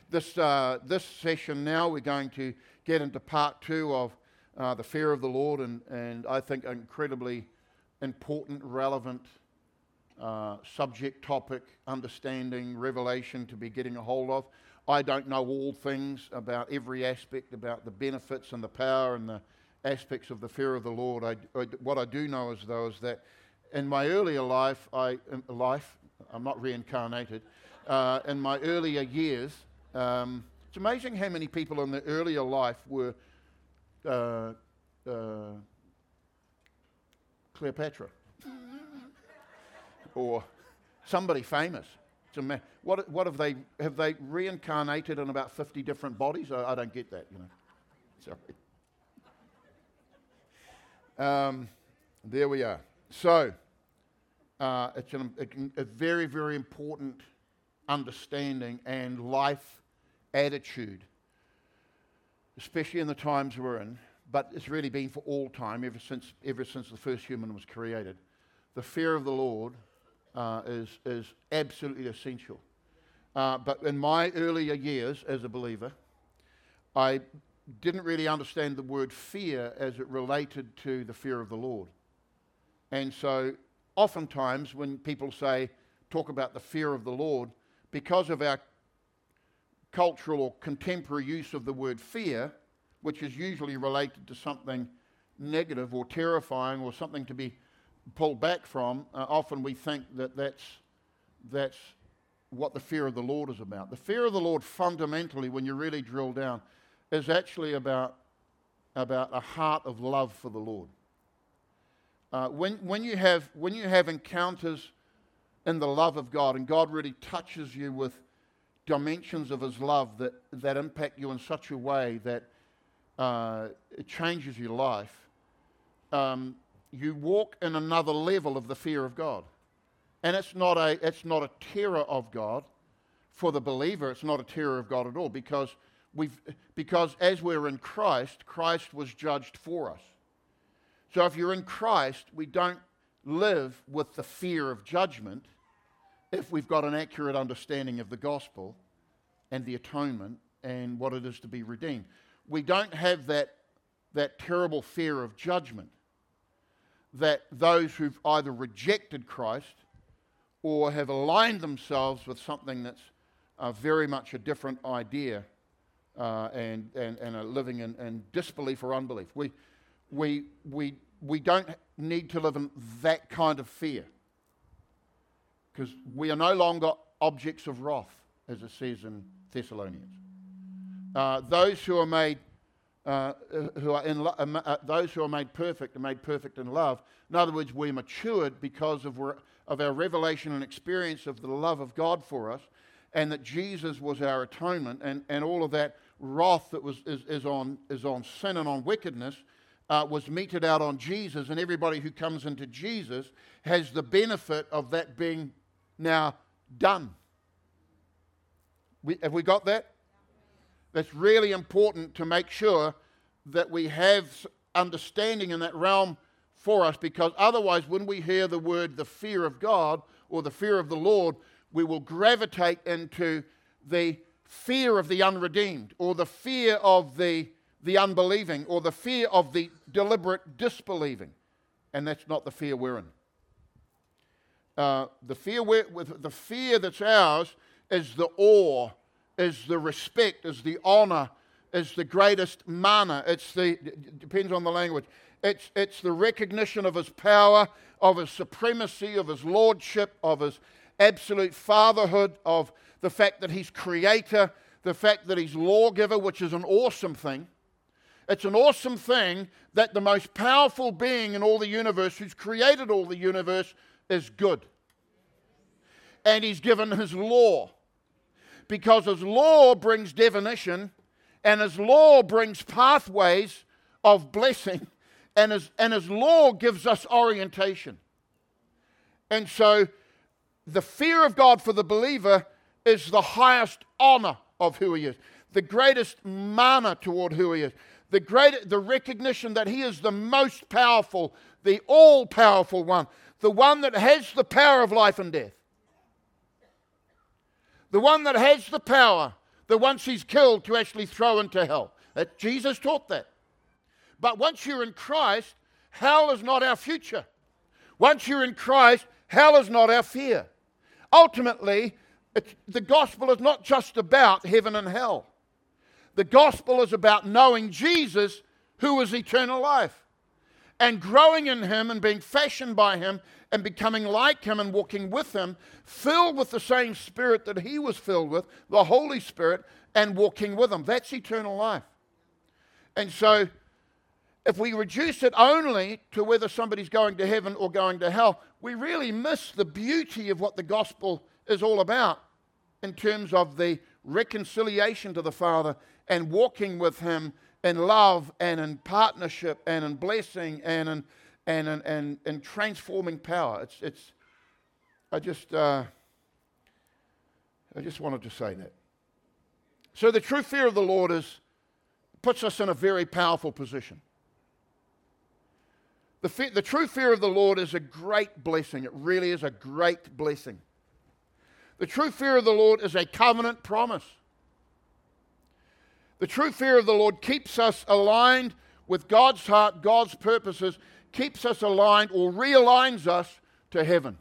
This session now, we're going to get into part 2 of the fear of the Lord, and I think an incredibly important, relevant subject, topic, understanding, revelation to be getting a hold of. I don't know all things about every aspect, about the benefits and the power and the aspects of the fear of the Lord. What I do know is that in my earlier life, I'm not reincarnated, in my earlier years, it's amazing how many people in the earlier life were Cleopatra or somebody famous. What have they reincarnated in about 50 different bodies? I don't get that, Sorry. There we are. So it's a very, very important understanding and life attitude, especially in the times we're in, but it's really been for all time, ever since the first human was created. The fear of the Lord is absolutely essential. But in my earlier years as a believer, I didn't really understand the word fear as it related to the fear of the Lord. And so oftentimes when people talk about the fear of the Lord, because of our cultural or contemporary use of the word fear, which is usually related to something negative or terrifying or something to be pulled back from, often we think that's what the fear of the Lord is about. The fear of the Lord fundamentally, when you really drill down, is actually about a heart of love for the Lord. When you have encounters in the love of God, and God really touches you with dimensions of His love that impact you in such a way that it changes your life, you walk in another level of the fear of God. And it's not a terror of God for the believer. It's not a terror of God at all, because as we're in Christ, Christ was judged for us. So if you're in Christ, we don't live with the fear of judgment if we've got an accurate understanding of the gospel and the atonement and what it is to be redeemed. We don't have that terrible fear of judgment that those who've either rejected Christ or have aligned themselves with something that's very much a different idea and are living in disbelief or unbelief. We don't need to live in that kind of fear, because we are no longer objects of wrath, as it says in Thessalonians. Those who are made perfect are made perfect in love. In other words, we're matured because of our revelation and experience of the love of God for us, and that Jesus was our atonement, and all of that wrath that is on sin and on wickedness was meted out on Jesus, and everybody who comes into Jesus has the benefit of that being now done. Have we got that? That's really important to make sure that we have understanding in that realm for us, because otherwise when we hear the word the fear of God or the fear of the Lord, we will gravitate into the fear of the unredeemed, or the fear of the unbelieving, or the fear of the deliberate disbelieving. And that's not the fear we're in. The fear that's ours is the awe, is the respect, is the honor, is the greatest mana. It depends on the language. It's the recognition of His power, of His supremacy, of His lordship, of His absolute fatherhood, of the fact that He's creator, the fact that He's lawgiver, which is an awesome thing. It's an awesome thing that the most powerful being in all the universe, who's created all the universe, is good. And He's given His law, because His law brings definition, and His law brings pathways of blessing, and His law gives us orientation. And so the fear of God for the believer is the highest honor of who He is, the greatest mana toward who He is, the recognition that He is the most powerful, the all-powerful one, the one that has the power of life and death, the one that has the power that once he's killed to actually throw into hell. That Jesus taught that. But once you're in Christ, hell is not our future. Once you're in Christ, hell is not our fear. Ultimately, the gospel is not just about heaven and hell. The gospel is about knowing Jesus, who is eternal life, and growing in him and being fashioned by him and becoming like him and walking with him, filled with the same Spirit that he was filled with, the Holy Spirit, and walking with him. That's eternal life. And so, if we reduce it only to whether somebody's going to heaven or going to hell, we really miss the beauty of what the gospel is all about in terms of the reconciliation to the Father and walking with him in love and in partnership and in blessing and in transforming power. I just wanted to say that. So the true fear of the Lord puts us in a very powerful position. The true fear of the Lord is a great blessing. It really is a great blessing. The true fear of the Lord is a covenant promise. The true fear of the Lord keeps us aligned with God's heart, God's purposes, keeps us aligned or realigns us to heaven.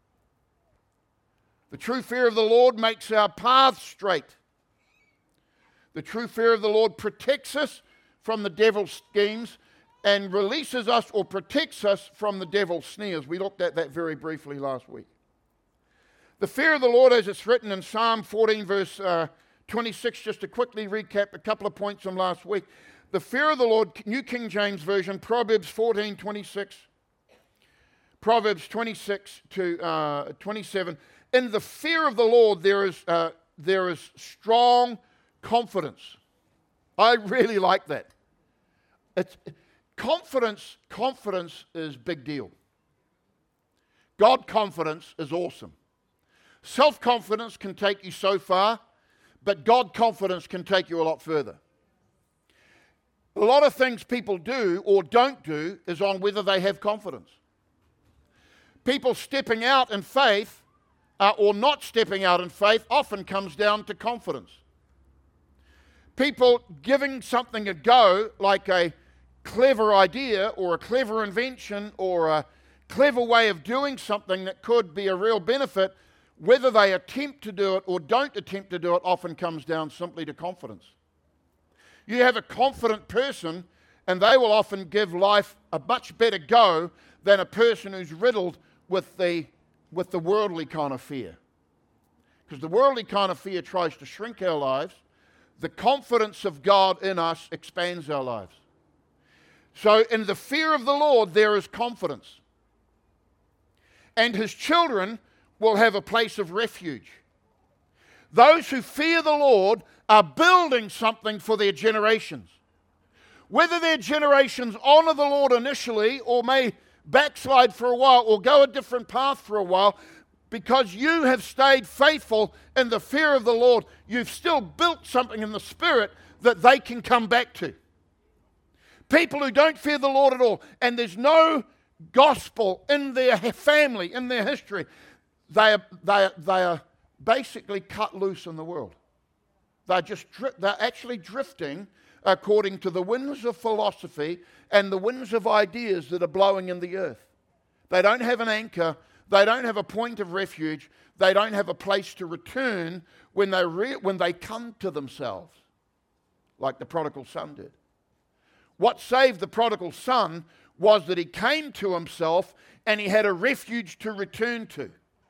The true fear of the Lord makes our path straight. The true fear of the Lord protects us from the devil's schemes and releases us or protects us from the devil's snares. We looked at that very briefly last week. The fear of the Lord, as it's written in Psalm 14, verse 26, just to quickly recap a couple of points from last week. The fear of the Lord, New King James Version, Proverbs 14, 26, Proverbs 26 to 27. In the fear of the Lord, there is strong confidence. I really like that. Confidence is big deal. God confidence is awesome. Self-confidence can take you so far, but God confidence can take you a lot further. A lot of things people do or don't do is on whether they have confidence. People stepping out in faith or not stepping out in faith often comes down to confidence. People giving something a go, like a clever idea or a clever invention or a clever way of doing something that could be a real benefit, whether they attempt to do it or don't attempt to do it often comes down simply to confidence. You have a confident person and they will often give life a much better go than a person who's riddled with the worldly kind of fear. Because the worldly kind of fear tries to shrink our lives. The confidence of God in us expands our lives. So in the fear of the Lord there is confidence. And his children will have a place of refuge. Those who fear the Lord are building something for their generations. Whether their generations honor the Lord initially or may backslide for a while or go a different path for a while, because you have stayed faithful in the fear of the Lord, you've still built something in the Spirit that they can come back to. People who don't fear the Lord at all, and there's no gospel in their family, in their history, they are basically cut loose in the world. They're actually drifting according to the winds of philosophy and the winds of ideas that are blowing in the earth. They don't have an anchor. They don't have a point of refuge. They don't have a place to return when they come to themselves, like the prodigal son did. What saved the prodigal son was that he came to himself and he had a refuge to return to.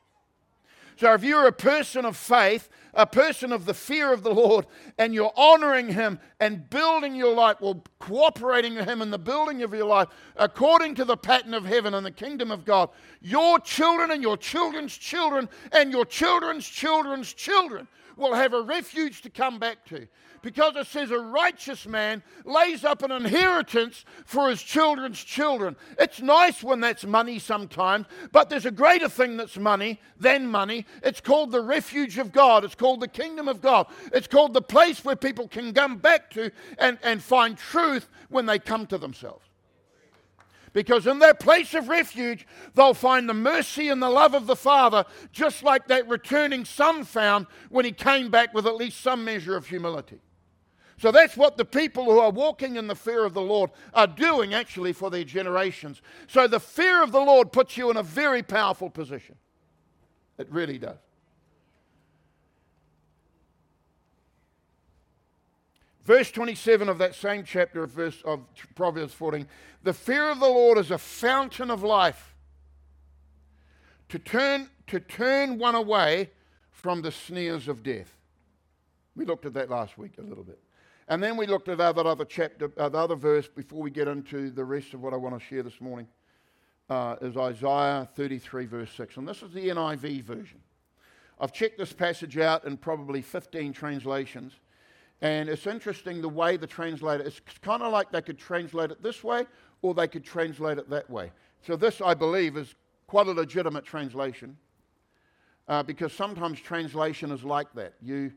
So if you're a person of faith, a person of the fear of the Lord, and you're honoring him and building your life, or cooperating with him in the building of your life, according to the pattern of heaven and the kingdom of God, your children and your children's children and your children's children's children will have a refuge to come back to. Because it says a righteous man lays up an inheritance for his children's children. It's nice when that's money sometimes, but there's a greater thing that's money than money. It's called the refuge of God. It's called the kingdom of God. It's called the place where people can come back to and find truth when they come to themselves. Because in their place of refuge, they'll find the mercy and the love of the Father, just like that returning son found when he came back with at least some measure of humility. So that's what the people who are walking in the fear of the Lord are doing actually for their generations. So the fear of the Lord puts you in a very powerful position. It really does. Verse 27 of that same chapter of Proverbs 14, the fear of the Lord is a fountain of life to turn one away from the snares of death. We looked at that last week a little bit. And then we looked at the other verse before we get into the rest of what I want to share this morning, is Isaiah 33 verse 6. And this is the NIV version. I've checked this passage out in probably 15 translations. And it's interesting the way the translator, it's kind of like they could translate it this way or they could translate it that way. So this, I believe, is quite a legitimate translation because sometimes translation is like that.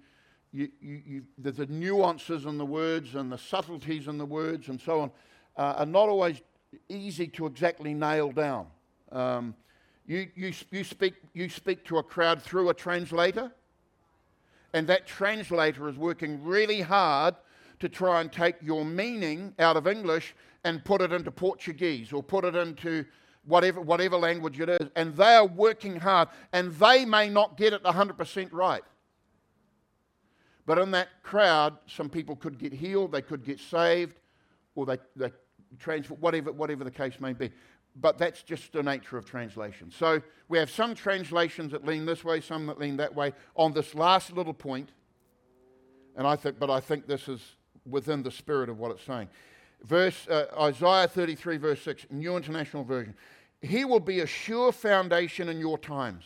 The nuances in the words and the subtleties in the words and so on are not always easy to exactly nail down. You speak to a crowd through a translator, and that translator is working really hard to try and take your meaning out of English and put it into Portuguese or put it into whatever language it is. And they are working hard, and they may not get it 100% right. But in that crowd, some people could get healed, they could get saved, or they transfer, whatever the case may be. But that's just the nature of translation. So we have some translations that lean this way, some that lean that way on this last little point. And I think this is within the spirit of what it's saying. Isaiah 33 verse 6, New International Version. He will be a sure foundation in your times,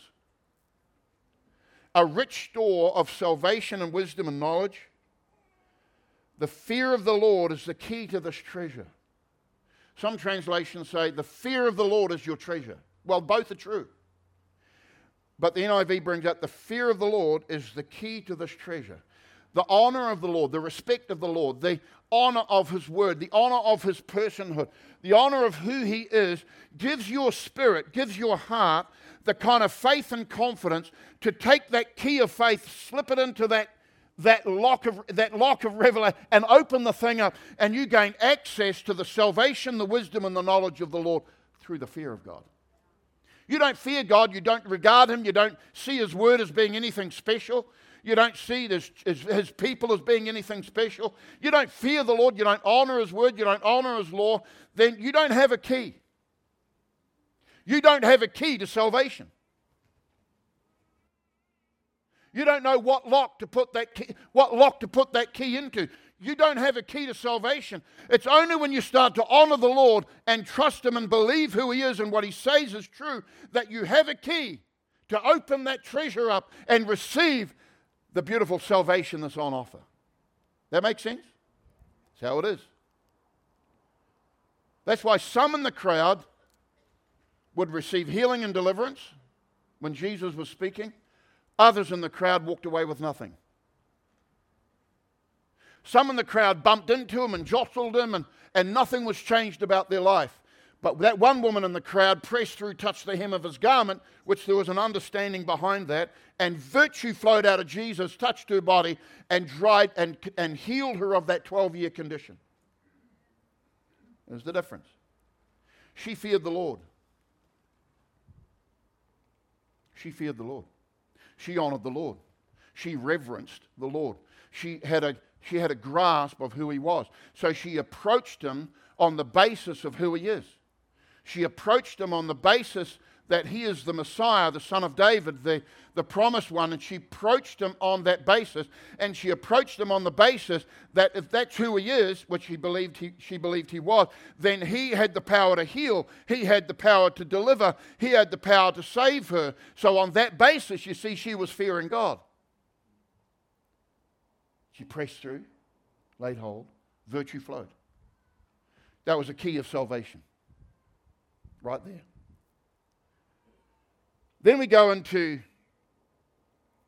a rich store of salvation and wisdom and knowledge. The fear of the Lord is the key to this treasure. Some translations say the fear of the Lord is your treasure. Well, both are true. But the NIV brings out the fear of the Lord is the key to this treasure. The honor of the Lord, the respect of the Lord, the honor of His word, the honor of His personhood, the honor of who He is, gives your spirit, gives your heart the kind of faith and confidence to take that key of faith, slip it into that lock of revelation and open the thing up, and you gain access to the salvation, the wisdom, and the knowledge of the Lord through the fear of God. You don't fear God, you don't regard Him, you don't see His word as being anything special, you don't see His people as being anything special, you don't fear the Lord, you don't honor His word, you don't honor His law, then you don't have a key. You don't have a key to salvation. You don't know what lock to put that key into. You don't have a key to salvation. It's only when you start to honor the Lord and trust Him and believe who He is and what He says is true that you have a key to open that treasure up and receive the beautiful salvation that's on offer. That makes sense? That's how it is. That's why some in the crowd would receive healing and deliverance when Jesus was speaking. Others in the crowd walked away with nothing. Some in the crowd bumped into Him and jostled Him, and nothing was changed about their life. But that one woman in the crowd pressed through, touched the hem of His garment, which there was an understanding behind that, and virtue flowed out of Jesus, touched her body, and dried and healed her of that 12-year condition. There's the difference. She feared the Lord. She feared the Lord. She honored the Lord. She reverenced the Lord. She had a grasp of who He was. So she approached Him on the basis of who He is. She approached Him on the basis that He is the Messiah, the Son of David, the promised one, and she approached Him on that basis, and she approached Him on the basis that if that's who He is, which she believed He was, then He had the power to heal, He had the power to deliver, He had the power to save her. So on that basis, you see, she was fearing God. She pressed through, laid hold, virtue flowed. That was a key of salvation. Right there. Then we go into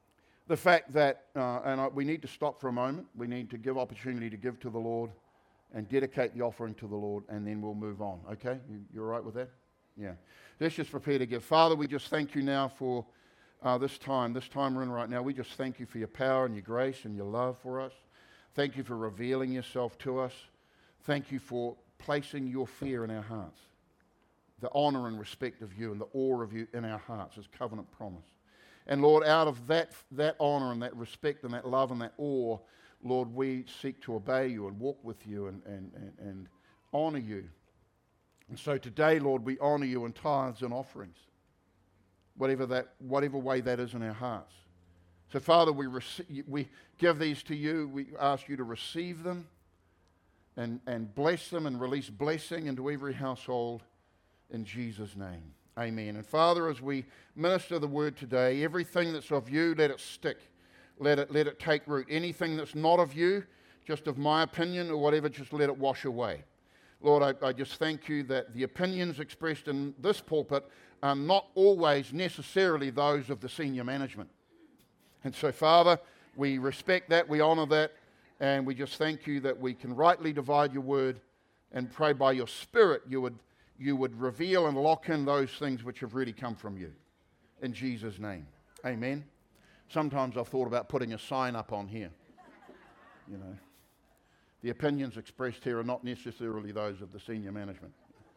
the fact that, we need to stop for a moment. We need to give opportunity to give to the Lord and dedicate the offering to the Lord, and then we'll move on. Okay? You all right with that? Yeah. Let's just prepare to give. Father, we just thank you now for this time we're in right now. We just thank you for your power and your grace and your love for us. Thank you for revealing yourself to us. Thank you for placing your fear in our hearts, the honor and respect of you and the awe of you in our hearts as covenant promise. And Lord, out of that honor and that respect and that love and that awe, Lord, we seek to obey you and walk with you and honor you. And so today, Lord, we honor you in tithes and offerings, whatever way that is in our hearts. So, Father, we give these to you. We ask you to receive them and bless them and release blessing into every household in Jesus' name. Amen. And Father, as we minister the word today, everything that's of you, let it stick. Let it take root. Anything that's not of you, just of my opinion or whatever, just let it wash away. Lord, I just thank you that the opinions expressed in this pulpit are not always necessarily those of the senior management. And so, Father, we respect that, we honor that, and we just thank you that we can rightly divide your word and pray by your Spirit you would reveal and lock in those things which have really come from you. In Jesus' name. Amen. Sometimes I've thought about putting a sign up on here. You know, the opinions expressed here are not necessarily those of the senior management.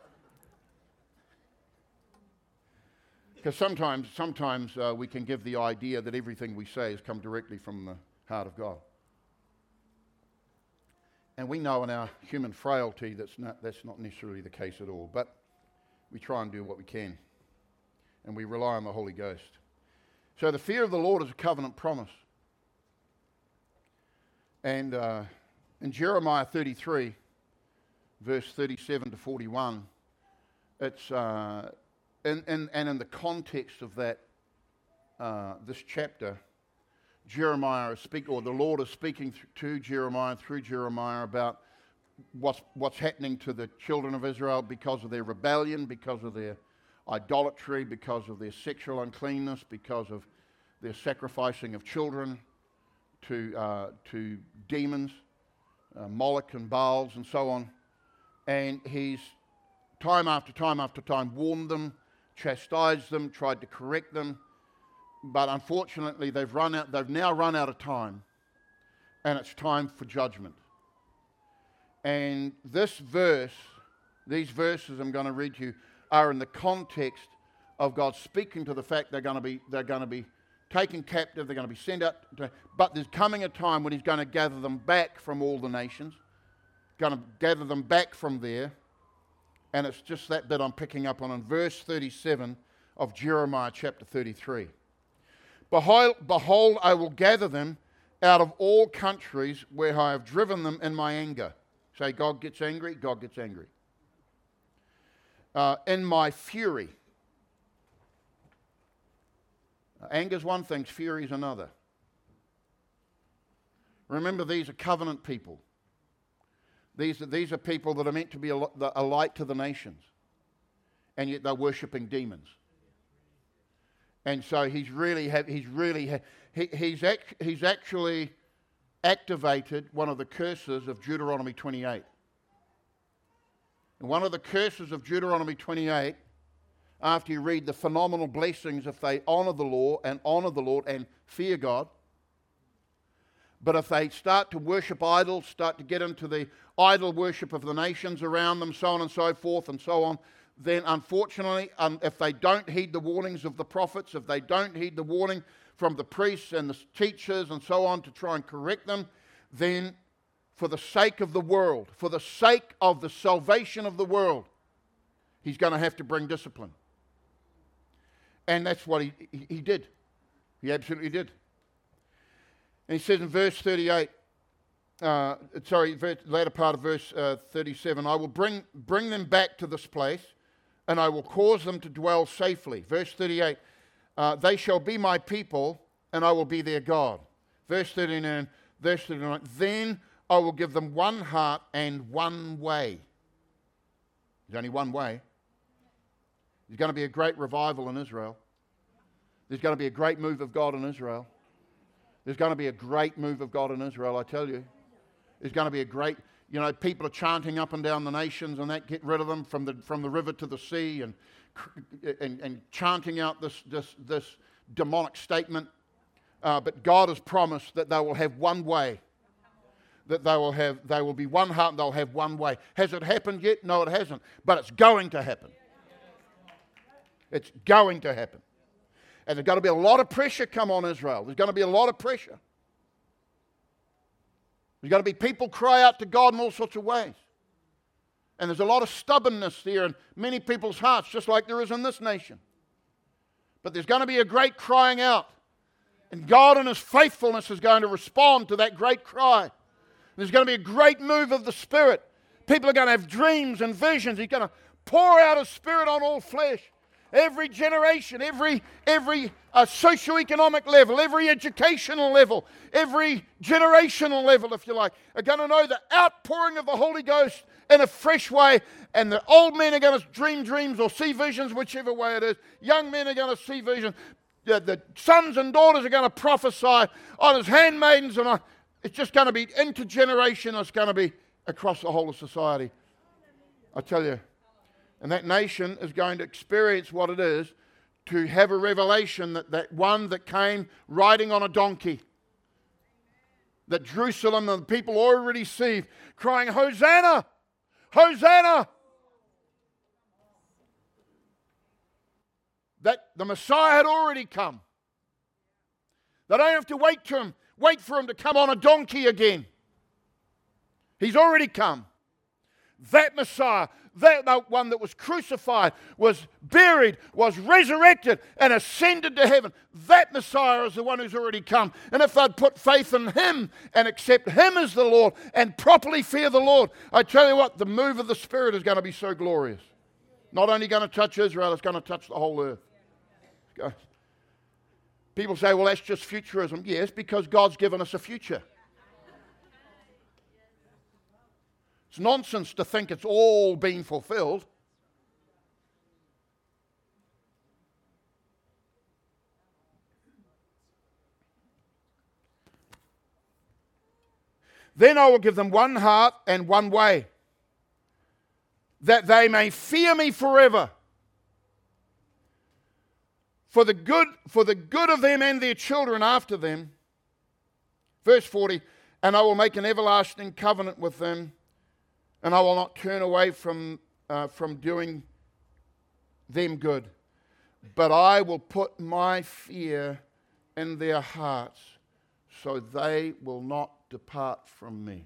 Because sometimes we can give the idea that everything we say has come directly from the heart of God. And we know in our human frailty that's not necessarily the case at all. But we try and do what we can. And we rely on the Holy Ghost. So the fear of the Lord is a covenant promise. And in Jeremiah 33, verse 37 to 41, it's and in the context of that, this chapter, Jeremiah is the Lord is speaking to Jeremiah through Jeremiah about what's happening to the children of Israel because of their rebellion, because of their idolatry, because of their sexual uncleanness, because of their sacrificing of children to demons, Moloch and Baals and so on. And he's time after time after time warned them, chastised them, tried to correct them. But unfortunately, they've now run out of time, and it's time for judgment. And these verses I'm going to read to you, are in the context of God speaking to the fact they're going to be taken captive, they're going to be sent out. But there's coming a time when He's going to gather them back from all the nations, going to gather them back from there. And it's just that bit I'm picking up on in verse 37 of Jeremiah chapter 33. Behold, I will gather them out of all countries where I have driven them in my anger. Say, God gets angry, God gets angry. In my fury. Anger's one thing, fury's another. Remember, these are covenant people. These are people that are meant to be a light to the nations. And yet they're worshipping demons. And so he's actually activated one of the curses of Deuteronomy 28. And one of the curses of Deuteronomy 28, after you read the phenomenal blessings if they honor the law and honor the Lord and fear God, but if they start to worship idols, start to get into the idol worship of the nations around them, so on and so forth and so on, then unfortunately, if they don't heed the warnings of the prophets, if they don't heed the warning from the priests and the teachers and so on to try and correct them, then for the sake of the world, for the sake of the salvation of the world, He's going to have to bring discipline. And that's what he did. He absolutely did. And he says in verse 38, later part of verse 37, I will bring them back to this place, and I will cause them to dwell safely. Verse 38, they shall be my people, and I will be their God. Verse 39, then I will give them one heart and one way. There's only one way. There's going to be a great revival in Israel. There's going to be a great move of God in Israel. There's going to be a great move of God in Israel, I tell you. There's going to be a great, people are chanting up and down the nations and that, get rid of them from the river to the sea, and chanting out this demonic statement. But God has promised that they will have one way. That they will be one heart and they'll have one way. Has it happened yet? No, it hasn't. But it's going to happen. It's going to happen. And there's going to be a lot of pressure come on Israel. There's going to be a lot of pressure. There's going to be people cry out to God in all sorts of ways. And there's a lot of stubbornness there in many people's hearts, just like there is in this nation. But there's going to be a great crying out. And God in His faithfulness is going to respond to that great cry. There's going to be a great move of the Spirit. People are going to have dreams and visions. He's going to pour out His Spirit on all flesh. Every generation, every socioeconomic level, every educational level, every generational level, if you like, are going to know the outpouring of the Holy Ghost in a fresh way. And the old men are going to dream dreams or see visions, whichever way it is. Young men are going to see visions. The sons and daughters are going to prophesy on His handmaidens, and it's just going to be intergenerational. It's going to be across the whole of society. I tell you. And that nation is going to experience what it is to have a revelation that one that came riding on a donkey. That Jerusalem and the people already see, crying, Hosanna! Hosanna! That the Messiah had already come. They don't have to wait for Him to come on a donkey again. He's already come. That Messiah, that one that was crucified, was buried, was resurrected, and ascended to heaven. That Messiah is the one who's already come. And if they'd put faith in Him and accept Him as the Lord and properly fear the Lord, I tell you what, the move of the Spirit is going to be so glorious. Not only going to touch Israel, it's going to touch the whole earth. People say, well, that's just futurism. Yes, because God's given us a future. It's nonsense to think it's all been fulfilled. Then I will give them one heart and one way, that they may fear me forever, for the good of them and their children after them. Verse 40, and I will make an everlasting covenant with them, and I will not turn away from doing them good. But I will put my fear in their hearts, so they will not depart from me.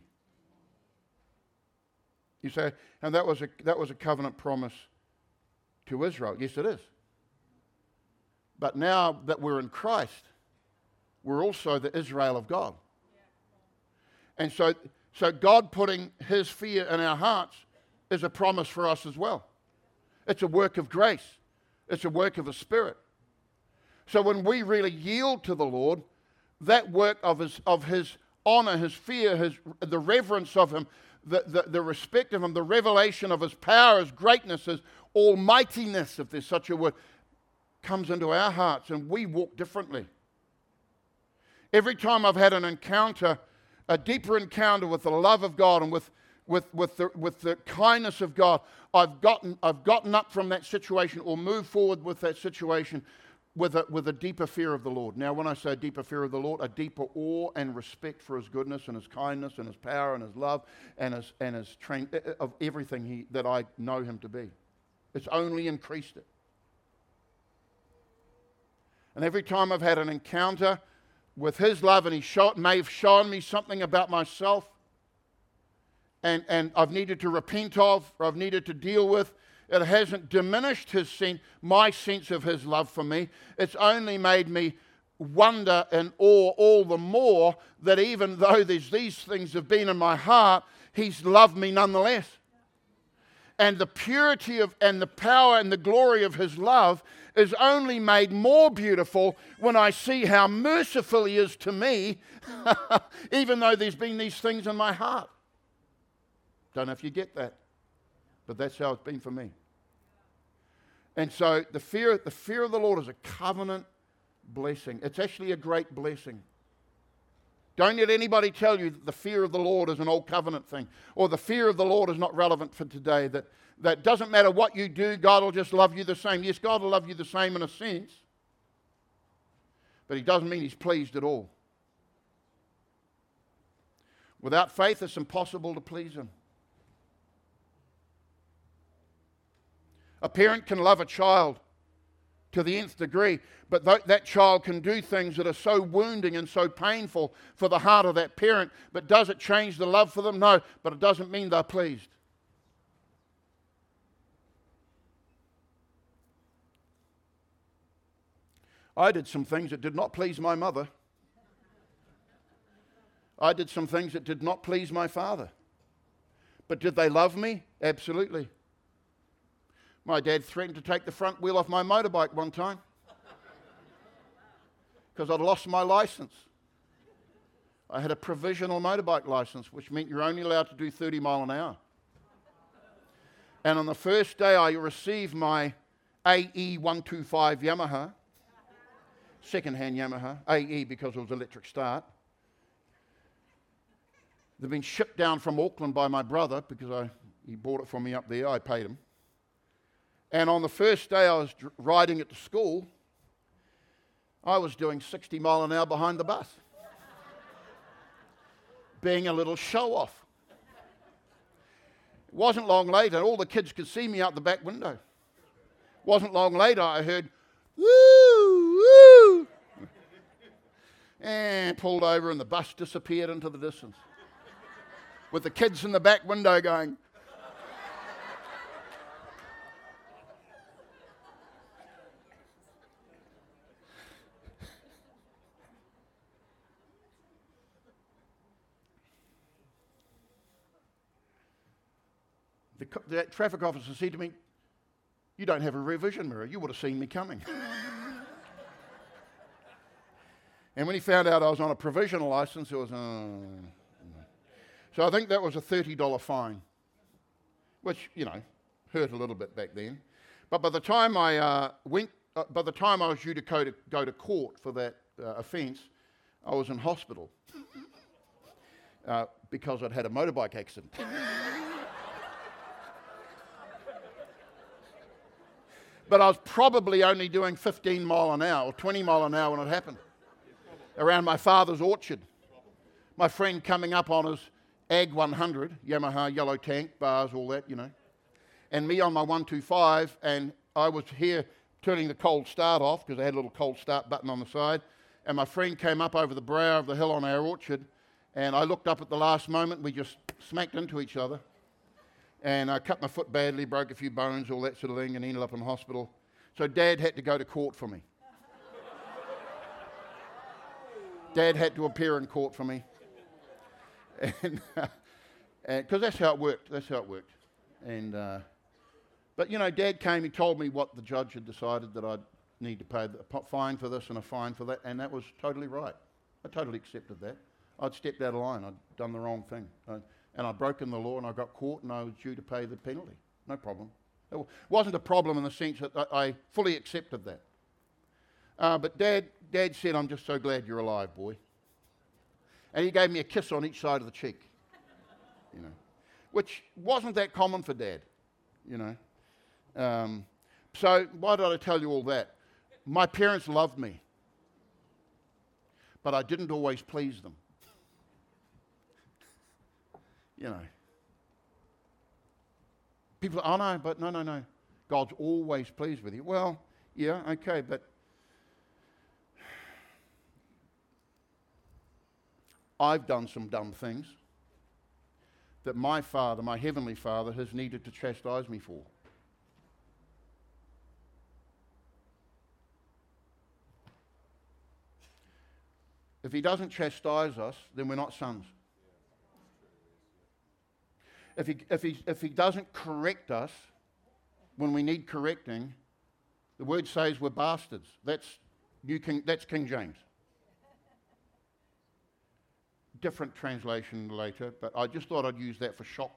You say, and that was a covenant promise to Israel. Yes, it is. But now that we're in Christ, we're also the Israel of God. And so God putting His fear in our hearts is a promise for us as well. It's a work of grace. It's a work of the Spirit. So when we really yield to the Lord, that work of His honor, His fear, the reverence of Him, the respect of Him, the revelation of His power, His greatness, His almightiness, if there's such a word, comes into our hearts, and we walk differently. Every time I've had an encounter, a deeper encounter with the love of God and with the kindness of God, I've gotten up from that situation or moved forward with that situation with a deeper fear of the Lord. Now, when I say a deeper fear of the Lord, a deeper awe and respect for His goodness and His kindness and His power and His love and His of everything that I know Him to be. It's only increased it. And every time I've had an encounter with His love, and He may have shown me something about myself, and I've needed to repent of, or I've needed to deal with, it hasn't diminished my sense of His love for me. It's only made me wonder and awe all the more that even though these things have been in my heart, He's loved me nonetheless. And the purity and the power and the glory of His love is only made more beautiful when I see how merciful He is to me, even though there's been these things in my heart. Don't know if you get that, but that's how it's been for me. And so the fear of the Lord is a covenant blessing. It's actually a great blessing. Don't let anybody tell you that the fear of the Lord is an old covenant thing, or the fear of the Lord is not relevant for today, that doesn't matter what you do, God will just love you the same. Yes, God will love you the same in a sense, but He doesn't mean He's pleased at all. Without faith, it's impossible to please Him. A parent can love a child to the nth degree, but that child can do things that are so wounding and so painful for the heart of that parent. But does it change the love for them? No, but it doesn't mean they're pleased. I did some things that did not please my mother. I did some things that did not please my father. But did they love me? Absolutely. My dad threatened to take the front wheel off my motorbike one time because I'd lost my license. I had a provisional motorbike license, which meant you're only allowed to do 30 mile an hour. And on the first day I received my AE125 Yamaha, second-hand Yamaha, AE because it was electric start. They've been shipped down from Auckland by my brother because he bought it for me up there. I paid him. And on the first day I was riding it to school, I was doing 60 mile an hour behind the bus, being a little show-off. It wasn't long later, all the kids could see me out the back window. It wasn't long later, I heard, woo, woo, and pulled over and the bus disappeared into the distance, with the kids in the back window going, the traffic officer said to me, "You don't have a rear vision mirror. You would have seen me coming." And when he found out I was on a provisional license, it was, So I think that was a $30 fine, which, hurt a little bit back then. But by the time I was due to go to court for that offence, I was in hospital because I'd had a motorbike accident. But I was probably only doing 15 mile an hour or 20 mile an hour when it happened, around my father's orchard. My friend coming up on his Ag 100, Yamaha, yellow tank, bars, all that, and me on my 125, and I was here turning the cold start off because I had a little cold start button on the side, and my friend came up over the brow of the hill on our orchard, and I looked up at the last moment, we just smacked into each other. And I cut my foot badly, broke a few bones, all that sort of thing, and ended up in hospital. So Dad had to go to court for me. Dad had to appear in court for me. And because that's how it worked. But Dad came, he told me what the judge had decided, that I'd need to pay a fine for this and a fine for that, and that was totally right. I totally accepted that. I'd stepped out of line. I'd done the wrong thing. And I'd broken the law and I got caught and I was due to pay the penalty. No problem. It wasn't a problem in the sense that I fully accepted that. But Dad said, "I'm just so glad you're alive, boy." And he gave me a kiss on each side of the cheek, which wasn't that common for Dad, So why did I tell you all that? My parents loved me, but I didn't always please them. People say, "Oh no, but no. God's always pleased with you." Well, yeah, okay, but I've done some dumb things that my Father, my Heavenly Father, has needed to chastise me for. If He doesn't chastise us, then we're not sons. If he doesn't correct us when we need correcting, the word says we're bastards. That's King James. Different translation later, but I just thought I'd use that for shock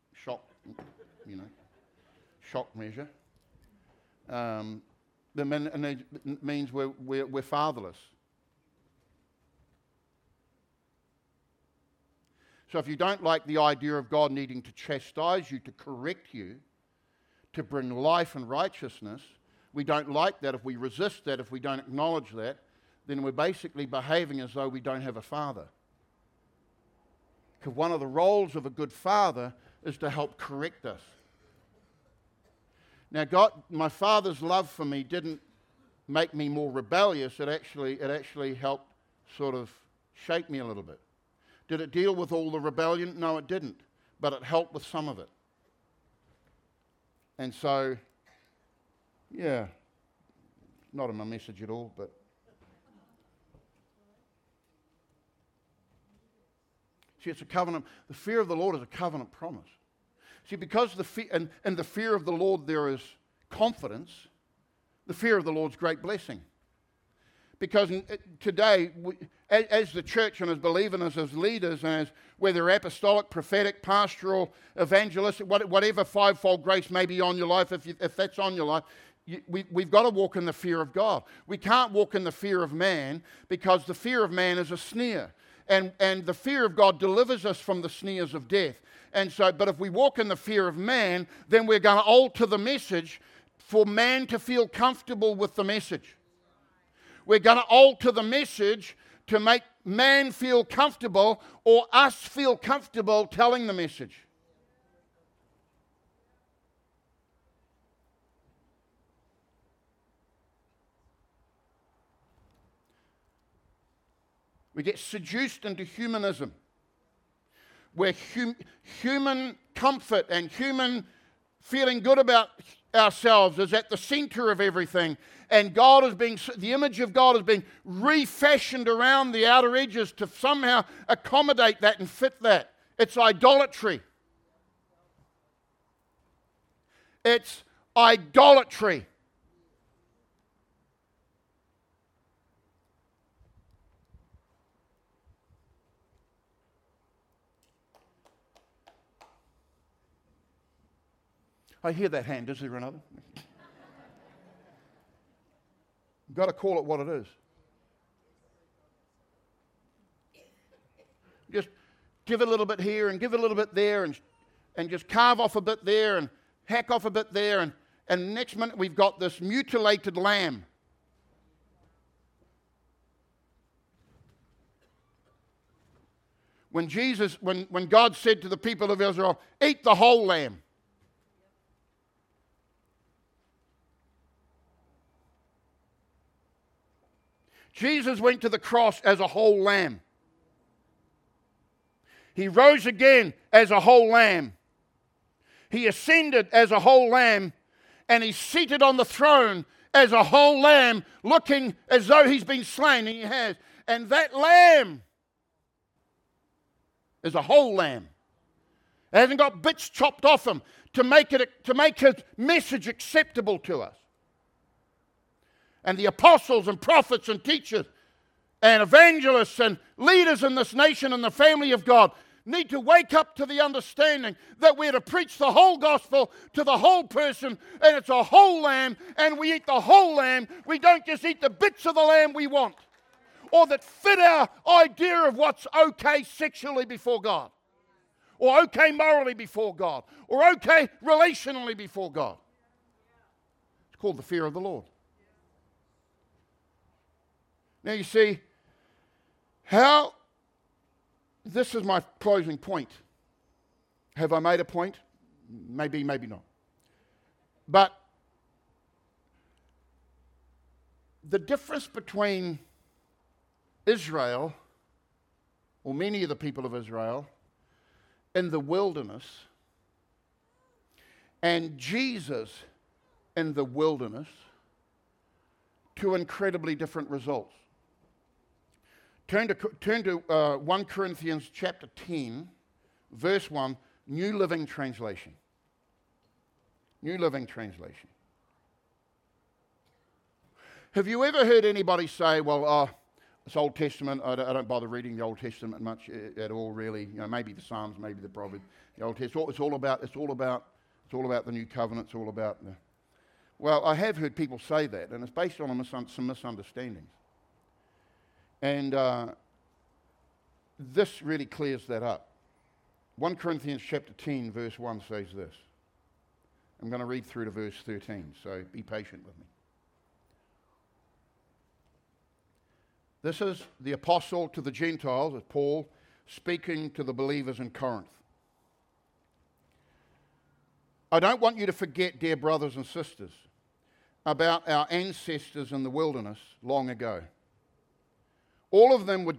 measure. And it means we're fatherless. So if you don't like the idea of God needing to chastise you, to correct you, to bring life and righteousness, we don't like that. If we resist that, if we don't acknowledge that, then we're basically behaving as though we don't have a father. Because one of the roles of a good father is to help correct us. Now, my father's love for me didn't make me more rebellious. It actually helped sort of shape me a little bit. Did it deal with all the rebellion? No, it didn't. But it helped with some of it. And so, yeah, not in my message at all, but see, it's a covenant. The fear of the Lord is a covenant promise. See, because in the fear of the Lord there is confidence, the fear of the Lord's great blessing. Because today, as the church and as believers, as leaders, and as whether apostolic, prophetic, pastoral, evangelistic, whatever fivefold grace may be on your life, if that's on your life, we've got to walk in the fear of God. We can't walk in the fear of man because the fear of man is a snare. And the fear of God delivers us from the snares of death. And so, but if we walk in the fear of man, then we're going to alter the message for man to feel comfortable with the message. We're going to alter the message to make man feel comfortable or us feel comfortable telling the message. We get seduced into humanism, where human comfort and human feeling good about ourselves is at the center of everything. And the image of God is being refashioned around the outer edges to somehow accommodate that and fit that. It's idolatry. It's idolatry. I hear that hand. Is there another? You've got to call it what it is. Just give it a little bit here and give it a little bit there and just carve off a bit there and hack off a bit there. And next minute we've got this mutilated lamb. When God said to the people of Israel, eat the whole lamb. Jesus went to the cross as a whole lamb. He rose again as a whole lamb. He ascended as a whole lamb, and he's seated on the throne as a whole lamb, looking as though he's been slain, and he has. And that lamb is a whole lamb. It hasn't got bits chopped off him to make his message acceptable to us. And the apostles and prophets and teachers and evangelists and leaders in this nation and the family of God need to wake up to the understanding that we're to preach the whole gospel to the whole person, and it's a whole lamb, and we eat the whole lamb. We don't just eat the bits of the lamb we want or that fit our idea of what's okay sexually before God or okay morally before God or okay relationally before God. It's called the fear of the Lord. Now you see, this is my closing point. Have I made a point? Maybe, maybe not. But the difference between Israel, or many of the people of Israel, in the wilderness, and Jesus in the wilderness, two incredibly different results. Turn to 1 Corinthians chapter 10, verse 1, New Living Translation. New Living Translation. Have you ever heard anybody say, well, it's Old Testament, I don't bother reading the Old Testament much at all, really. You know, maybe the Psalms, maybe the Proverbs, the Old Testament. It's all about the New Covenant. It's all about the... Well, I have heard people say that, and it's based on some misunderstandings. And this really clears that up. 1 Corinthians chapter 10, verse 1 says this. I'm going to read through to verse 13, so be patient with me. This is the apostle to the Gentiles, it's Paul, speaking to the believers in Corinth. I don't want you to forget, dear brothers and sisters, about our ancestors in the wilderness long ago. All of them were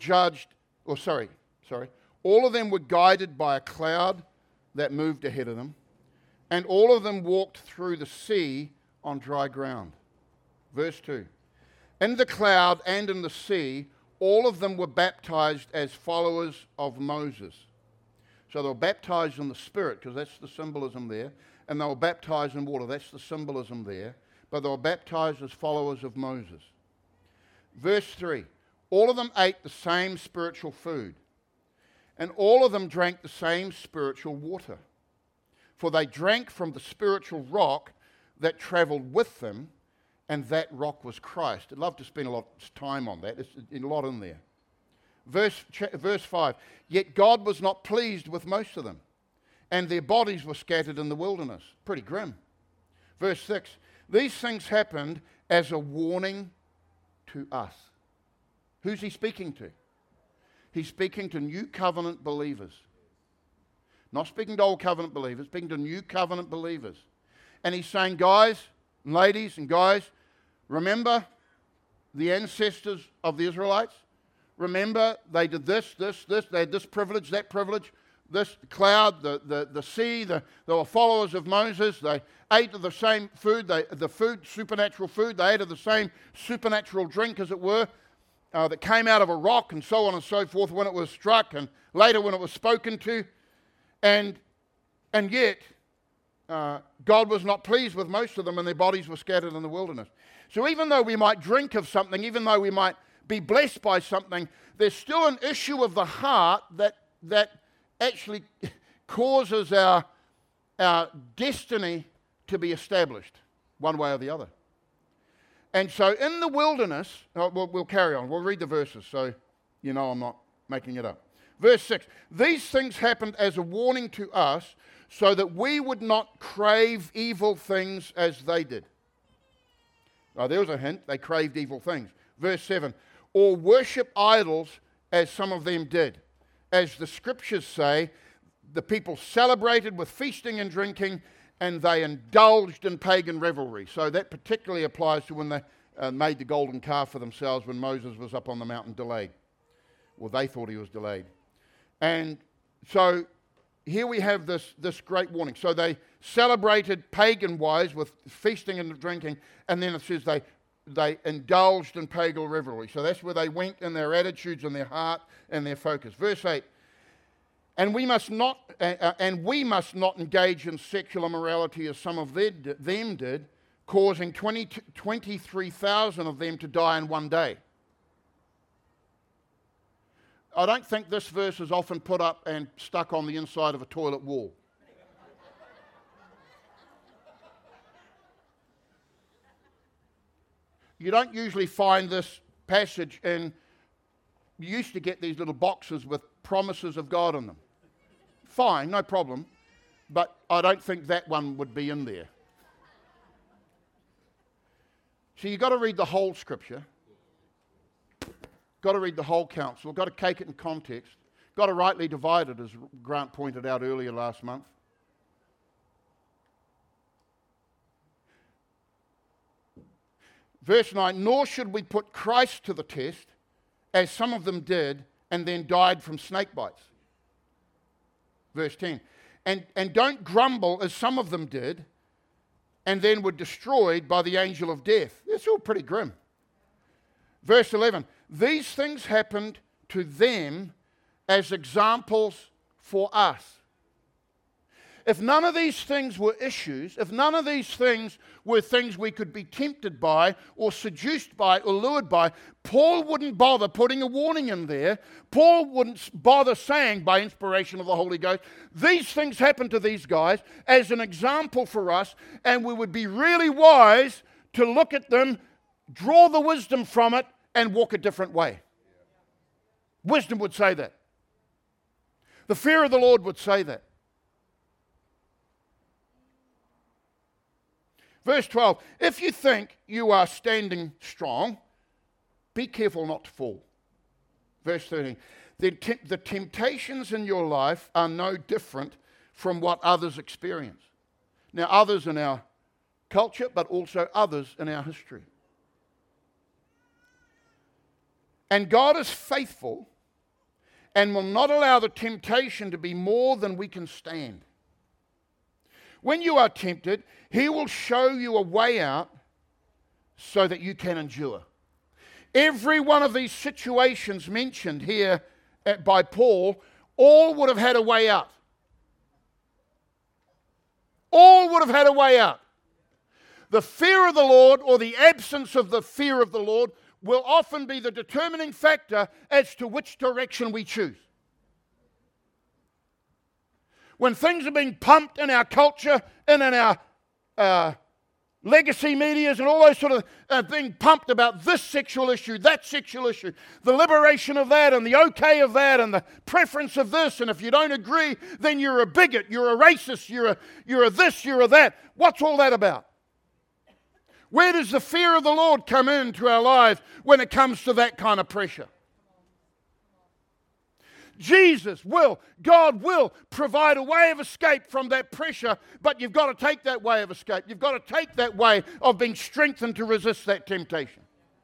all of them were guided by a cloud that moved ahead of them, and all of them walked through the sea on dry ground. Verse 2. In the cloud and in the sea, all of them were baptized as followers of Moses. So they were baptized in the Spirit, because that's the symbolism there, and they were baptized in water, that's the symbolism there, but they were baptized as followers of Moses. Verse 3. All of them ate the same spiritual food, and all of them drank the same spiritual water. For they drank from the spiritual rock that traveled with them, and that rock was Christ. I'd love to spend a lot of time on that. There's a lot in there. Verse 5. Yet God was not pleased with most of them, and their bodies were scattered in the wilderness. Pretty grim. Verse 6. These things happened as a warning to us. Who's he speaking to? He's speaking to new covenant believers. Not speaking to old covenant believers, speaking to new covenant believers. And he's saying, guys, and ladies and guys, remember the ancestors of the Israelites? Remember they did this, they had this privilege, that privilege, this cloud, the sea, they were followers of Moses, they ate of the same food, supernatural food, they ate of the same supernatural drink, as it were, that came out of a rock and so on and so forth when it was struck and later when it was spoken to. And yet, God was not pleased with most of them, and their bodies were scattered in the wilderness. So even though we might drink of something, even though we might be blessed by something, there's still an issue of the heart that actually causes our destiny to be established one way or the other. And so in the wilderness, we'll carry on. We'll read the verses so you know I'm not making it up. Verse 6, these things happened as a warning to us so that we would not crave evil things as they did. Now, there was a hint. They craved evil things. Verse 7, or worship idols as some of them did. As the scriptures say, the people celebrated with feasting and drinking, and they indulged in pagan revelry. So that particularly applies to when they made the golden calf for themselves when Moses was up on the mountain delayed. Well, they thought he was delayed. And so here we have this great warning. So they celebrated pagan-wise with feasting and drinking, and then it says they indulged in pagan revelry. So that's where they went in their attitudes and their heart and their focus. Verse 8, and we must not engage in sexual immorality as some of them did, causing 23,000 of them to die in one day. I don't think this verse is often put up and stuck on the inside of a toilet wall. You don't usually find this passage in, you used to get these little boxes with promises of God in them. Fine, no problem, but I don't think that one would be in there. So you've got to read the whole scripture. Got to read the whole counsel, got to take it in context, got to rightly divide it, as Grant pointed out earlier last month. Verse 9, nor should we put Christ to the test, as some of them did, and then died from snake bites. Verse 10, and don't grumble as some of them did, and then were destroyed by the angel of death. It's all pretty grim. Verse 11, these things happened to them as examples for us. If none of these things were issues, if none of these things were things we could be tempted by or seduced by or lured by, Paul wouldn't bother putting a warning in there. Paul wouldn't bother saying, by inspiration of the Holy Ghost, these things happened to these guys as an example for us, and we would be really wise to look at them, draw the wisdom from it, and walk a different way. Wisdom would say that. The fear of the Lord would say that. Verse 12, if you think you are standing strong, be careful not to fall. Verse 13, the temptations in your life are no different from what others experience. Now, others in our culture, but also others in our history. And God is faithful and will not allow the temptation to be more than we can stand. When you are tempted, He will show you a way out so that you can endure. Every one of these situations mentioned here by Paul, all would have had a way out. All would have had a way out. The fear of the Lord, or the absence of the fear of the Lord, will often be the determining factor as to which direction we choose. When things are being pumped in our culture and in our legacy medias and all those sort of being pumped about this sexual issue, that sexual issue, the liberation of that and the okay of that and the preference of this, and if you don't agree, then you're a bigot, you're a racist, you're a this, you're a that. What's all that about? Where does the fear of the Lord come into our lives when it comes to that kind of pressure? God will provide a way of escape from that pressure, but you've got to take that way of escape. You've got to take that way of being strengthened to resist that temptation.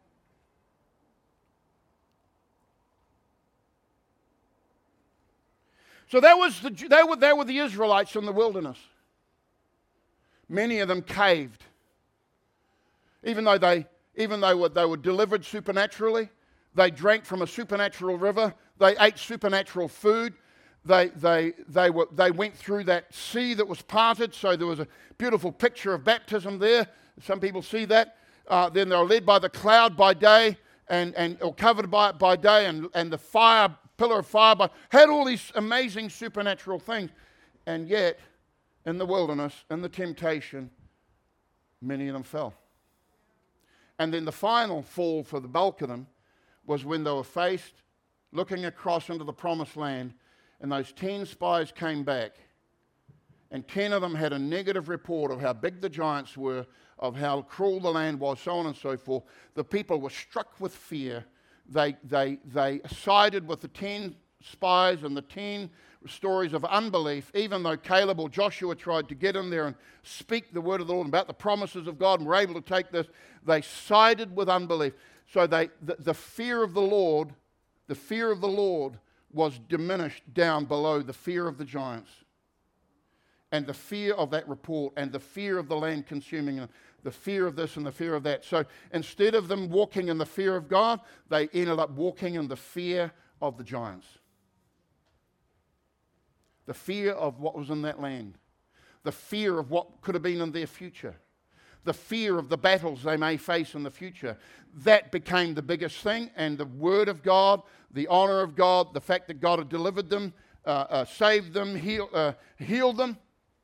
So they were the Israelites in the wilderness. Many of them caved. Even though they were delivered supernaturally, they drank from a supernatural river, they ate supernatural food, they went through that sea that was parted, so there was a beautiful picture of baptism there. Some people see that. Then they were led by the cloud by day, or covered by it by day, and the pillar of fire had all these amazing supernatural things. And yet, in the wilderness, in the temptation, many of them fell. And then the final fall for the bulk of them was when they were faced looking across into the promised land, and those 10 spies came back, and 10 of them had a negative report of how big the giants were, of how cruel the land was, so on and so forth. The people were struck with fear. They sided with the 10 spies and the 10 stories of unbelief, even though Caleb or Joshua tried to get in there and speak the word of the Lord about the promises of God and were able to take this. They sided with unbelief. So the fear of the Lord was diminished down below the fear of the giants and the fear of that report and the fear of the land consuming them, the fear of this and the fear of that. So instead of them walking in the fear of God, they ended up walking in the fear of the giants. The fear of what was in that land. The fear of what could have been in their future. The fear of the battles they may face in the future. That became the biggest thing, and the word of God, the honor of God, the fact that God had delivered them, saved them, healed them,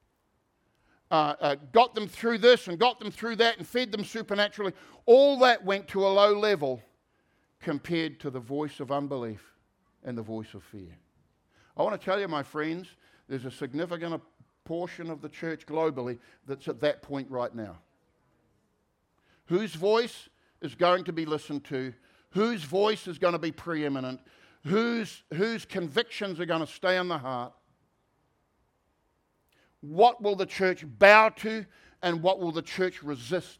got them through this and got them through that and fed them supernaturally. All that went to a low level compared to the voice of unbelief and the voice of fear. I want to tell you, my friends, there's a significant portion of the church globally that's at that point right now. Whose voice is going to be listened to? Whose voice is going to be preeminent? Whose convictions are going to stay in the heart? What will the church bow to, and what will the church resist?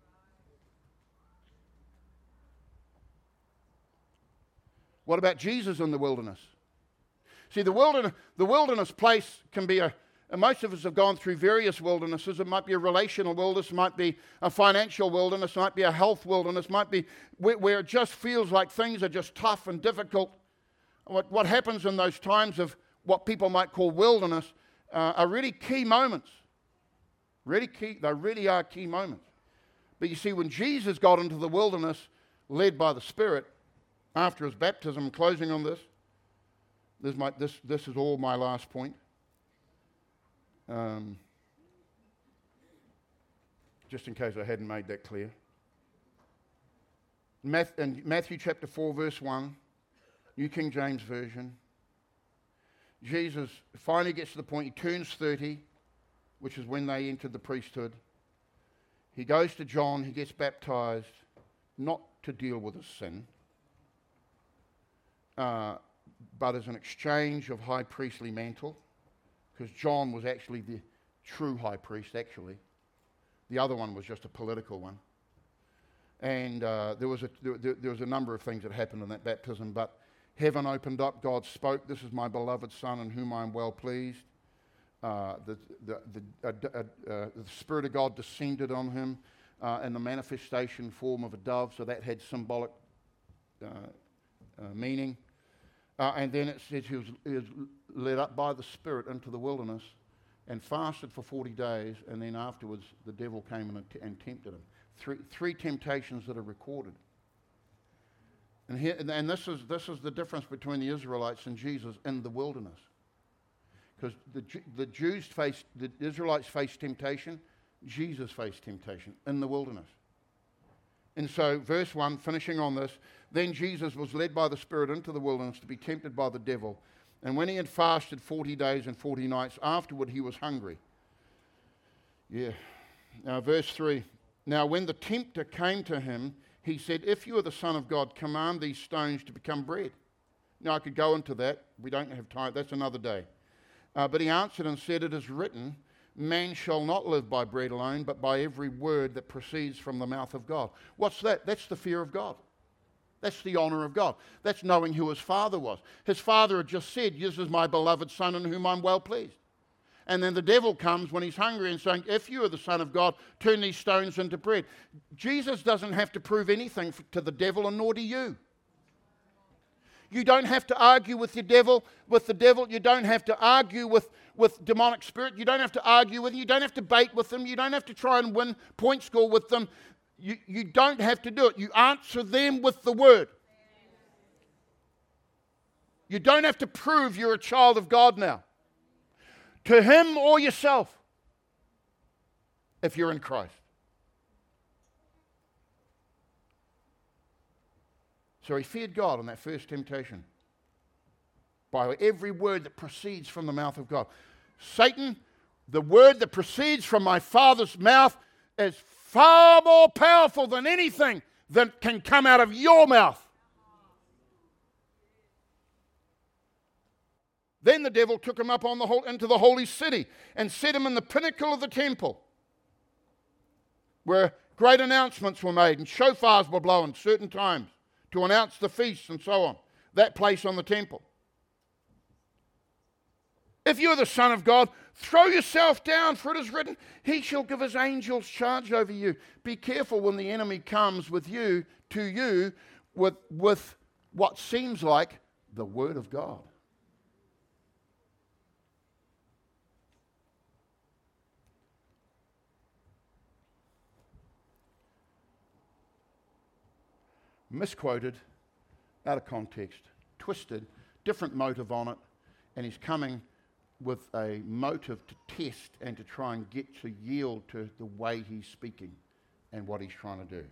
What about Jesus in the wilderness? See, the wilderness place can be and most of us have gone through various wildernesses. It might be a relational wilderness, it might be a financial wilderness, it might be a health wilderness, it might be where it just feels like things are just tough and difficult. What happens in those times of what people might call wilderness are really key moments. They really are key moments. But you see, when Jesus got into the wilderness, led by the Spirit, after his baptism, closing on this is all my last point. Just in case I hadn't made that clear. In Matthew chapter 4, verse 1, New King James Version. Jesus finally gets to the point, he turns 30, which is when they entered the priesthood. He goes to John, he gets baptized, not to deal with his sin, but as an exchange of high priestly mantle, because John was actually the true high priest, actually. The other one was just a political one. And there was a number of things that happened in that baptism, but heaven opened up, God spoke, "This is my beloved Son in whom I am well pleased." The Spirit of God descended on him in the manifestation form of a dove, so that had symbolic meaning. And then it says he was led up by the Spirit into the wilderness and fasted for 40 days, and then afterwards the devil came and tempted him. Three temptations that are recorded. And this is the difference between the Israelites and Jesus in the wilderness. Because the Israelites faced temptation, Jesus faced temptation in the wilderness. And so, verse 1, finishing on this, then Jesus was led by the Spirit into the wilderness to be tempted by the devil. And when he had fasted 40 days and 40 nights, afterward he was hungry. Now, verse 3, now when the tempter came to him, he said, "If you are the Son of God, command these stones to become bread." Now, I could go into that. We don't have time. That's another day. But he answered and said, "It is written, man shall not live by bread alone, but by every word that proceeds from the mouth of God." What's that? That's the fear of God. That's the honor of God. That's knowing who his Father was. His Father had just said, "This is my beloved Son in whom I'm well pleased." And then the devil comes when he's hungry and saying, "If you are the Son of God, turn these stones into bread." Jesus doesn't have to prove anything to the devil, and nor do you. You don't have to argue with the devil. You don't have to argue with demonic spirit. You don't have to argue with them. You don't have to debate with them. You don't have to try and win point score with them. You don't have to do it. You answer them with the word. You don't have to prove you're a child of God now, to him or yourself, if you're in Christ. So he feared God on that first temptation by every word that proceeds from the mouth of God. Satan, the word that proceeds from my Father's mouth is far more powerful than anything that can come out of your mouth. Then the devil took him up into the holy city and set him in the pinnacle of the temple, where great announcements were made and shofars were blown certain times to announce the feasts and so on. That place on the temple. "If you are the Son of God, throw yourself down, for it is written, he shall give his angels charge over you." Be careful when the enemy comes to you with what seems like the Word of God. Misquoted, out of context, twisted, different motive on it, and he's coming with a motive to test and to try and get to yield to the way he's speaking and what he's trying to do.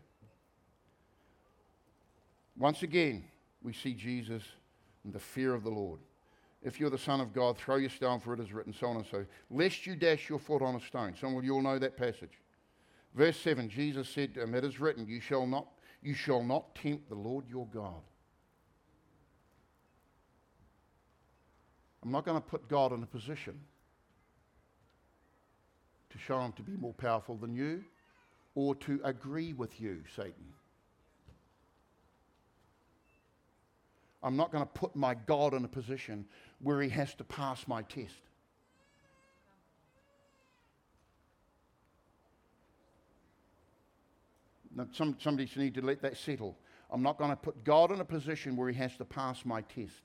Once again, we see Jesus in the fear of the Lord. "If you're the Son of God, throw your stone, for it is written," so on and so, "lest you dash your foot on a stone." Some of you all know that passage. Verse 7, Jesus said to him, "It is written, you shall not tempt the Lord your God." I'm not going to put God in a position to show him to be more powerful than you or to agree with you, Satan. I'm not going to put my God in a position where he has to pass my test. Now, somebody needs to let that settle. I'm not going to put God in a position where he has to pass my test.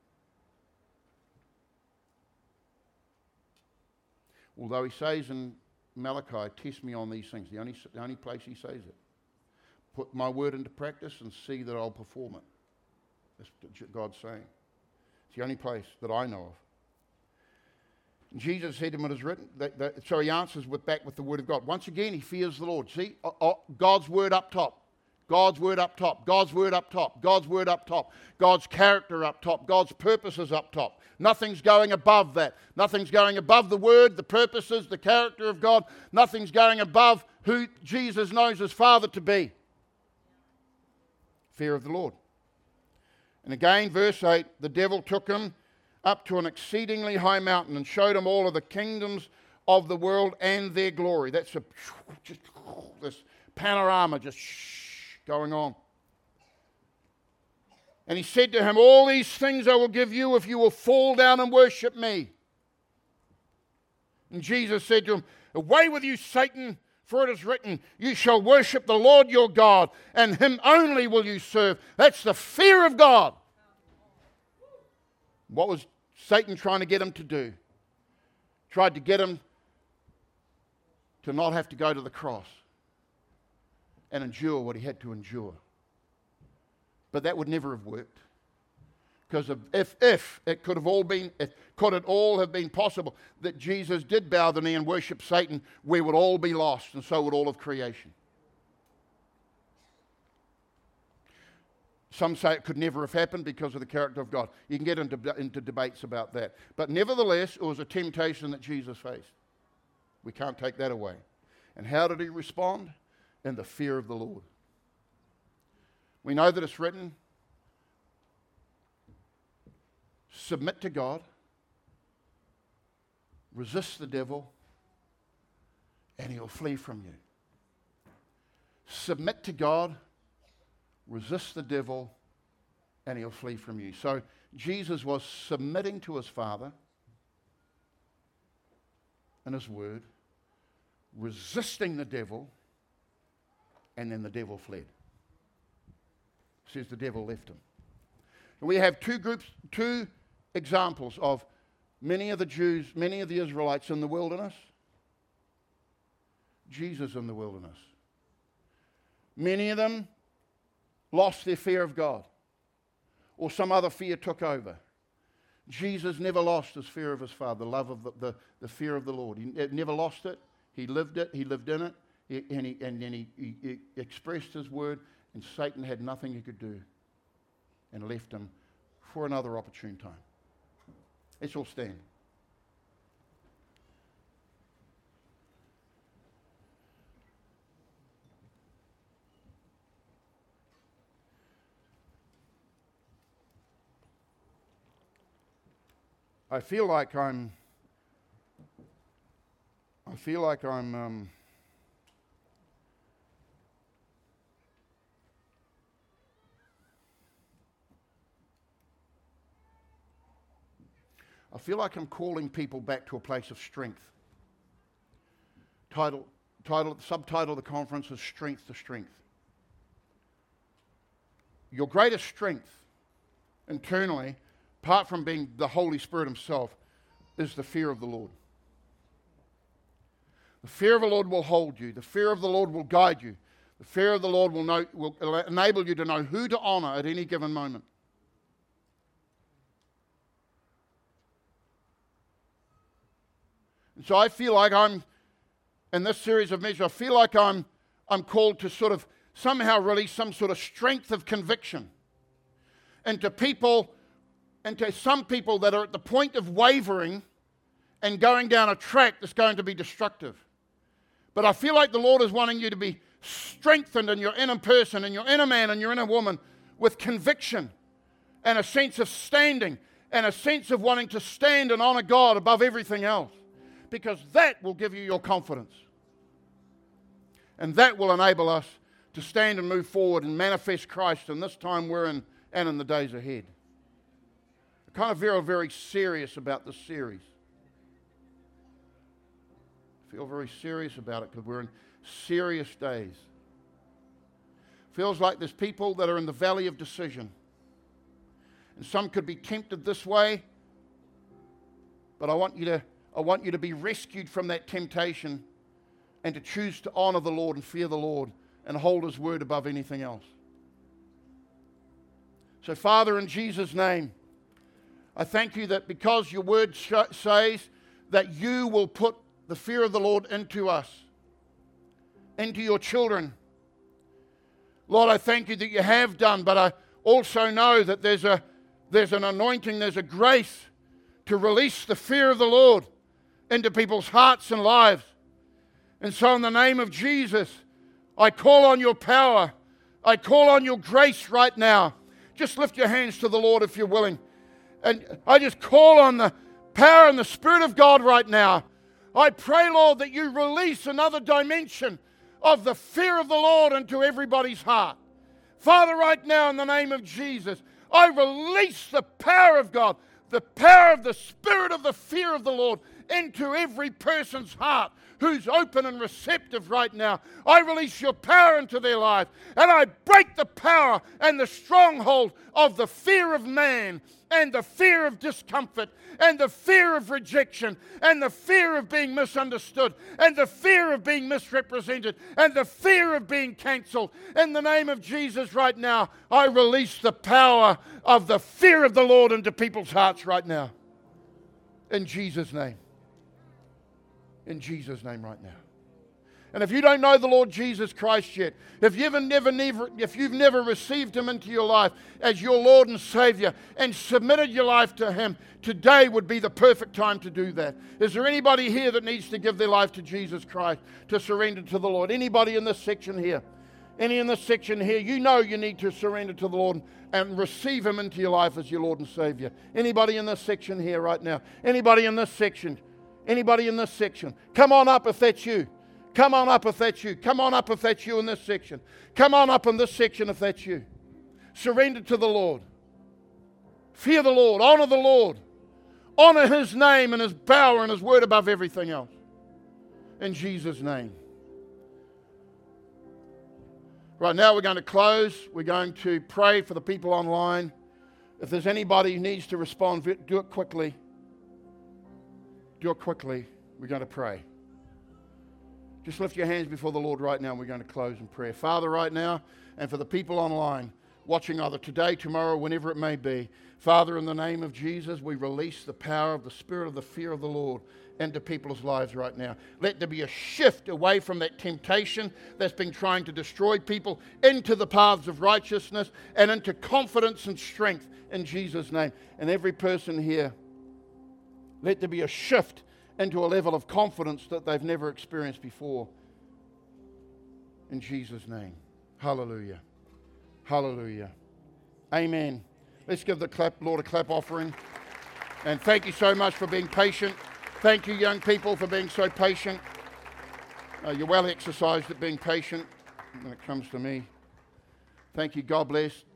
Although he says in Malachi, "Test me on these things," the only place he says it. Put my word into practice and see that I'll perform it. That's what God's saying. It's the only place that I know of. And Jesus said to him, "It is written." So he answers back with the word of God. Once again, he fears the Lord. See, God's word up top. God's word up top, God's word up top, God's word up top, God's character up top, God's purposes up top. Nothing's going above that. Nothing's going above the word, the purposes, the character of God. Nothing's going above who Jesus knows his Father to be. Fear of the Lord. And again, verse 8, the devil took him up to an exceedingly high mountain and showed him all of the kingdoms of the world and their glory. That's this panorama just going on. And he said to him, all these things I will give you if you will fall down and worship me. And Jesus said to him, away with you, Satan, for it is written, you shall worship the Lord your God, and him only will you serve. That's the fear of God. What was Satan trying to get him to do? Tried to get him to not have to go to the cross and endure what he had to endure. But that would never have worked. Because if it could have all been, could it all have been possible that Jesus did bow the knee and worship Satan, we would all be lost, and so would all of creation. Some say it could never have happened because of the character of God. You can get into debates about that. But nevertheless, it was a temptation that Jesus faced. We can't take that away. And how did he respond? In the fear of the Lord. We know that it's written, submit to God, resist the devil, and he'll flee from you. Submit to God, resist the devil, and he'll flee from you. So Jesus was submitting to his Father and his word, resisting the devil, and then the devil fled. It says the devil left him. And we have two examples of many of the Jews, many of the Israelites in the wilderness. Jesus in the wilderness. Many of them lost their fear of God, or some other fear took over. Jesus never lost his fear of his Father, the love of the fear of the Lord. He never lost it. He lived it. He lived in it. And then he expressed his word, and Satan had nothing he could do and left him for another opportune time. Let's all stand. I feel like I'm calling people back to a place of strength. Subtitle of the conference is Strength to Strength. Your greatest strength internally, apart from being the Holy Spirit himself, is the fear of the Lord. The fear of the Lord will hold you. The fear of the Lord will guide you. The fear of the Lord will enable you to know who to honor at any given moment. And so I feel like in this series of messages, I feel like I'm called to sort of somehow release some sort of strength of conviction into some people that are at the point of wavering and going down a track that's going to be destructive. But I feel like the Lord is wanting you to be strengthened in your inner person, in your inner man, and your inner woman with conviction and a sense of standing and a sense of wanting to stand and honor God above everything else. Because that will give you your confidence. And that will enable us to stand and move forward and manifest Christ in this time we're in and in the days ahead. I'm kind of very, very serious about this series. I feel very serious about it because we're in serious days. Feels like there's people that are in the valley of decision. And some could be tempted this way, but I want you to be rescued from that temptation and to choose to honor the Lord and fear the Lord and hold his word above anything else. So, Father, in Jesus' name, I thank you that because your word says that you will put the fear of the Lord into us, into your children. Lord, I thank you that you have done, but I also know that there's an anointing, there's a grace to release the fear of the Lord into people's hearts and lives. And so in the name of Jesus, I call on your power. I call on your grace right now. Just lift your hands to the Lord if you're willing. And I just call on the power and the Spirit of God right now. I pray, Lord, that you release another dimension of the fear of the Lord into everybody's heart. Father, right now in the name of Jesus, I release the power of God, the power of the Spirit of the fear of the Lord into every person's heart who's open and receptive right now. I release your power into their life, and I break the power and the stronghold of the fear of man and the fear of discomfort and the fear of rejection and the fear of being misunderstood and the fear of being misrepresented and the fear of being cancelled. In the name of Jesus right now, I release the power of the fear of the Lord into people's hearts right now. In Jesus' name. In Jesus' name right now. And if you don't know the Lord Jesus Christ yet, if you've never received Him into your life as your Lord and Savior and submitted your life to Him, today would be the perfect time to do that. Is there anybody here that needs to give their life to Jesus Christ, to surrender to the Lord? Anybody in this section here? Any in this section here? You know you need to surrender to the Lord and receive Him into your life as your Lord and Savior. Anybody in this section here right now? Anybody in this section? Anybody in this section? Come on up if that's you. Come on up if that's you. Come on up if that's you in this section. Come on up in this section if that's you. Surrender to the Lord. Fear the Lord. Honor the Lord. Honor His name and His power and His word above everything else. In Jesus' name. Right now we're going to close. We're going to pray for the people online. If there's anybody who needs to respond, do it quickly. Do it quickly. We're going to pray. Just lift your hands before the Lord right now and we're going to close in prayer. Father, right now, and for the people online watching either today, tomorrow, whenever it may be, Father, in the name of Jesus, we release the power of the Spirit of the fear of the Lord into people's lives right now. Let there be a shift away from that temptation that's been trying to destroy people into the paths of righteousness and into confidence and strength in Jesus' name. And every person here, let there be a shift into a level of confidence that they've never experienced before. In Jesus' name. Hallelujah. Hallelujah. Amen. Let's give the Lord a clap offering. And thank you so much for being patient. Thank you, young people, for being so patient. You're well exercised at being patient when it comes to me. Thank you. God bless.